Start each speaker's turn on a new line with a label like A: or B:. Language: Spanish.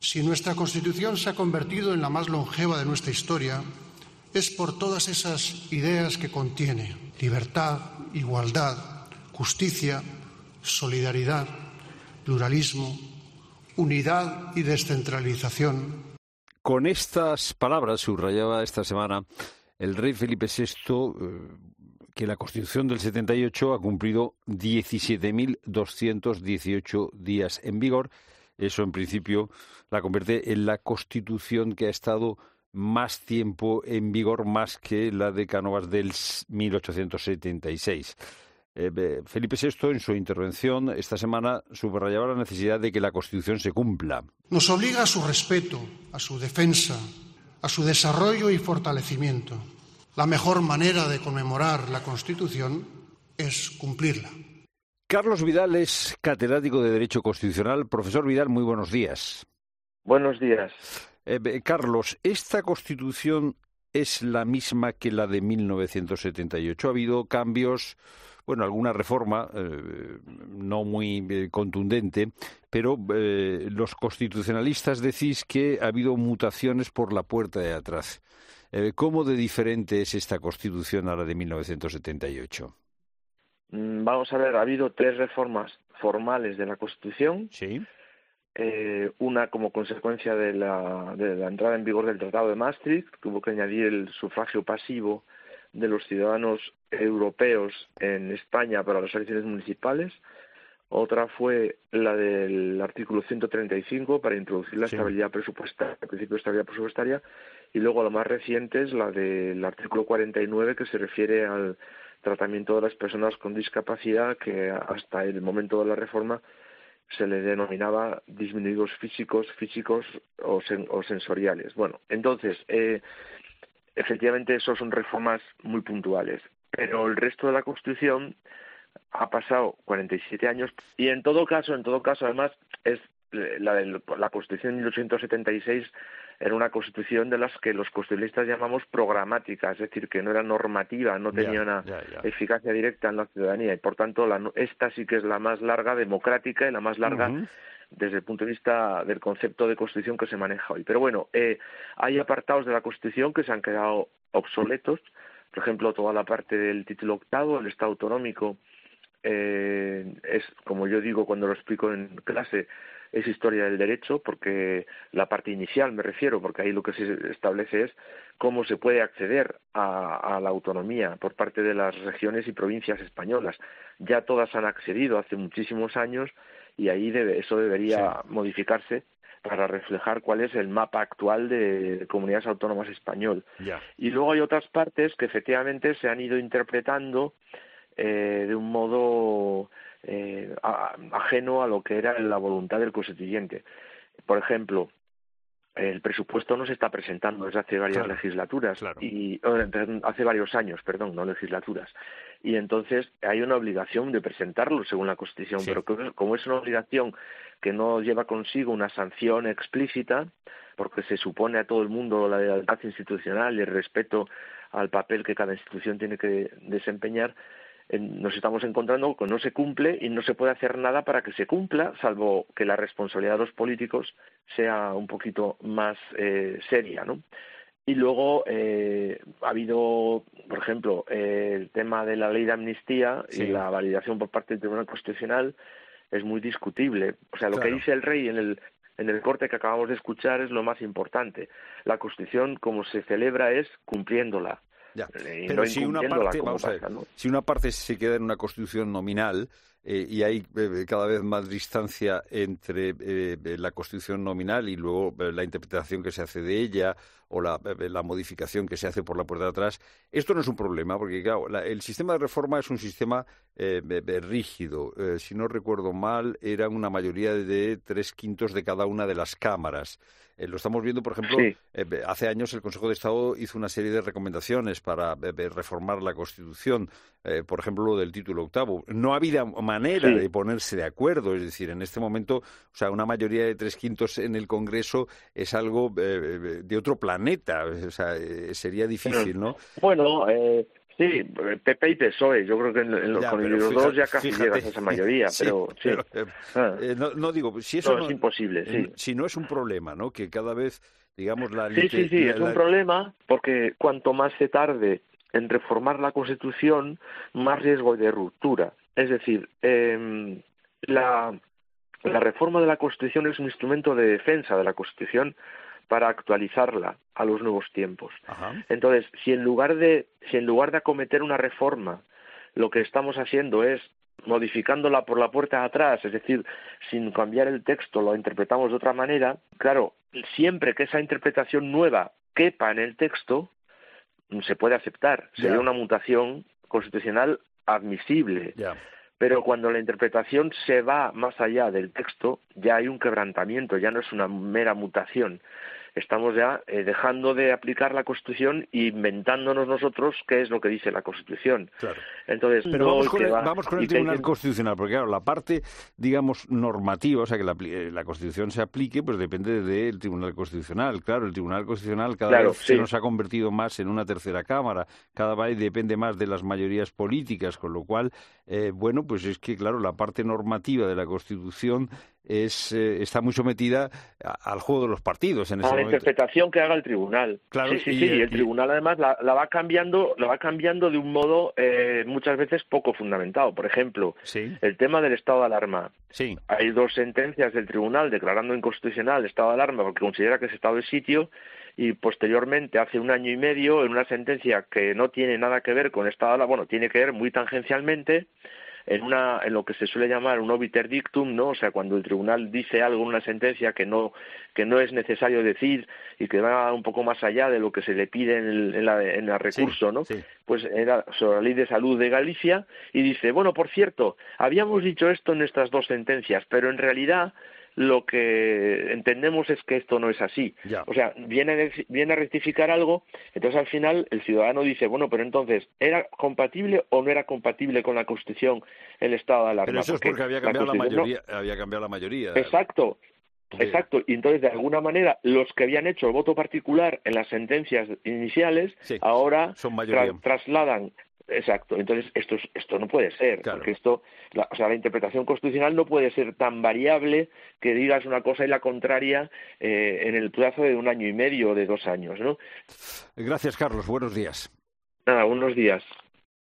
A: Si nuestra Constitución se ha convertido en la más longeva de nuestra historia, es por todas esas ideas que contiene: libertad, igualdad, justicia, solidaridad, pluralismo, unidad y descentralización.
B: Con estas palabras subrayaba esta semana el rey Felipe VI que la Constitución del 78 ha cumplido 17.218 días en vigor. Eso, en principio, la convierte en la Constitución que ha estado más tiempo en vigor, más que la de Cánovas del 1876. Felipe VI, en su intervención esta semana, subrayaba la necesidad de que la Constitución se cumpla.
A: Nos obliga a su respeto, a su defensa, a su desarrollo y fortalecimiento. La mejor manera de conmemorar la Constitución es cumplirla.
B: Carlos Vidal es catedrático de Derecho Constitucional. Profesor Vidal, muy buenos días.
C: Buenos días.
B: Carlos, ¿esta Constitución es la misma que la de 1978? ¿Ha habido cambios? Bueno, alguna reforma, no muy contundente, pero los constitucionalistas decís que ha habido mutaciones por la puerta de atrás. ¿Cómo de diferente es esta Constitución a la de 1978?
C: Vamos a ver, ha habido 3 reformas formales de la Constitución.
B: Sí.
C: Una como consecuencia de la entrada en vigor del Tratado de Maastricht, que hubo que añadir el sufragio pasivo de los ciudadanos europeos en España para las elecciones municipales. Otra fue la del artículo 135 para introducir la estabilidad presupuestaria, el principio de estabilidad presupuestaria, y luego la más reciente es la del artículo 49, que se refiere al tratamiento de las personas con discapacidad, que hasta el momento de la reforma se le denominaba disminuidos físicos o sensoriales. Bueno, entonces, efectivamente, eso son reformas muy puntuales, pero el resto de la Constitución ha pasado 47 años y en todo caso, además, es la Constitución de 1876 era una Constitución de las que los constitucionalistas llamamos programática, es decir, que no era normativa, no tenía una eficacia directa en la ciudadanía y, por tanto, esta sí que es la más larga democrática y la más larga desde el punto de vista del concepto de Constitución que se maneja hoy. Pero bueno, hay apartados de la Constitución que se han quedado obsoletos. Por ejemplo, toda la parte del título octavo, el Estado autonómico, es, como yo digo cuando lo explico en clase, es historia del derecho, porque la parte inicial me refiero, porque ahí lo que se establece es cómo se puede acceder a la autonomía por parte de las regiones y provincias españolas. Ya todas han accedido hace muchísimos años y ahí eso debería modificarse para reflejar cuál es el mapa actual de comunidades autónomas español. Y luego hay otras partes que efectivamente se han ido interpretando de un modo ajeno a lo que era la voluntad del constituyente. Por ejemplo, el presupuesto no se está presentando desde hace varias legislaturas y hace varios años, no legislaturas. Y entonces hay una obligación de presentarlo según la Constitución, pero como es una obligación que no lleva consigo una sanción explícita, porque se supone a todo el mundo la lealtad institucional y el respeto al papel que cada institución tiene que desempeñar, nos estamos encontrando que no se cumple y no se puede hacer nada para que se cumpla, salvo que la responsabilidad de los políticos sea un poquito más seria, ¿no? Y luego ha habido, por ejemplo, el tema de la ley de amnistía y la validación por parte del Tribunal Constitucional es muy discutible. O sea, lo que dice el rey en el corte que acabamos de escuchar es lo más importante. La Constitución, como se celebra, es cumpliéndola.
B: Pero si una parte, si una parte se queda en una Constitución nominal y hay cada vez más distancia entre la Constitución nominal y luego la interpretación que se hace de ella o la modificación que se hace por la puerta de atrás, esto no es un problema, porque claro, el sistema de reforma es un sistema rígido. Si no recuerdo mal, era una mayoría de 3/5 de cada una de las cámaras. Lo estamos viendo, por ejemplo, hace años el Consejo de Estado hizo una serie de recomendaciones para reformar la Constitución, por ejemplo, lo del título octavo. No había manera de ponerse de acuerdo, es decir, en este momento, o sea, una mayoría de 3/5 en el Congreso es algo de otro planeta, o sea, sería difícil, ¿no?
C: Bueno, Sí, PP y PSOE, yo creo que con los dos ya casi llegas a esa mayoría,
B: sí,
C: pero sí.
B: No digo, si eso
C: no, es imposible, sí.
B: Si no es un problema, ¿no? Que cada vez, digamos,
C: Sí, es un problema porque cuanto más se tarde en reformar la Constitución, más riesgo de ruptura. Es decir, la reforma de la Constitución es un instrumento de defensa de la Constitución para actualizarla a los nuevos tiempos.
B: Ajá.
C: Entonces, si en lugar de acometer una reforma, lo que estamos haciendo es modificándola por la puerta de atrás, es decir, sin cambiar el texto, lo interpretamos de otra manera, claro, siempre que esa interpretación nueva quepa en el texto, se puede aceptar. Sería una mutación constitucional admisible. Pero cuando la interpretación se va más allá del texto, ya hay un quebrantamiento, ya no es una mera mutación. Estamos ya dejando de aplicar la Constitución e inventándonos nosotros qué es lo que dice la Constitución.
B: Claro.
C: Entonces,
B: pero vamos con el Tribunal Constitucional, porque claro, la parte, digamos, normativa, o sea, que la Constitución se aplique, pues depende del Tribunal Constitucional. Claro, el Tribunal Constitucional cada vez se nos ha convertido más en una tercera cámara, cada vez depende más de las mayorías políticas, con lo cual, bueno, pues es que, claro, la parte normativa de la Constitución está muy sometida al juego de los partidos en ese momento.
C: A la interpretación que haga el tribunal.
B: Claro,
C: sí. El tribunal además la va cambiando de un modo muchas veces poco fundamentado. Por ejemplo, el tema del estado de alarma.
B: Sí.
C: Hay 2 sentencias del tribunal declarando inconstitucional el estado de alarma porque considera que es estado de sitio, y posteriormente, hace 1 año y medio, en una sentencia que no tiene nada que ver con estado de alarma, bueno, tiene que ver muy tangencialmente, en lo que se suele llamar un obiter dictum, ¿no? O sea, cuando el tribunal dice algo en una sentencia que no es necesario decir y que va un poco más allá de lo que se le pide en el recurso, ¿no? Pues era sobre la Ley de Salud de Galicia, y dice, bueno, por cierto, habíamos dicho esto en estas 2 sentencias, pero en realidad lo que entendemos es que esto no es así. O sea, viene a rectificar algo, entonces al final el ciudadano dice, bueno, pero entonces, ¿era compatible o no era compatible con la Constitución el estado de alarma?
B: Pero eso es porque había cambiado la mayoría.
C: Exacto. Y entonces, de alguna manera, los que habían hecho el voto particular en las sentencias iniciales, ahora trasladan. Exacto. Entonces, esto no puede ser, porque la interpretación constitucional no puede ser tan variable que digas una cosa y la contraria en el plazo de 1 año y medio o de 2 años, ¿no?
B: Gracias, Carlos. Buenos días.
C: Nada, buenos días.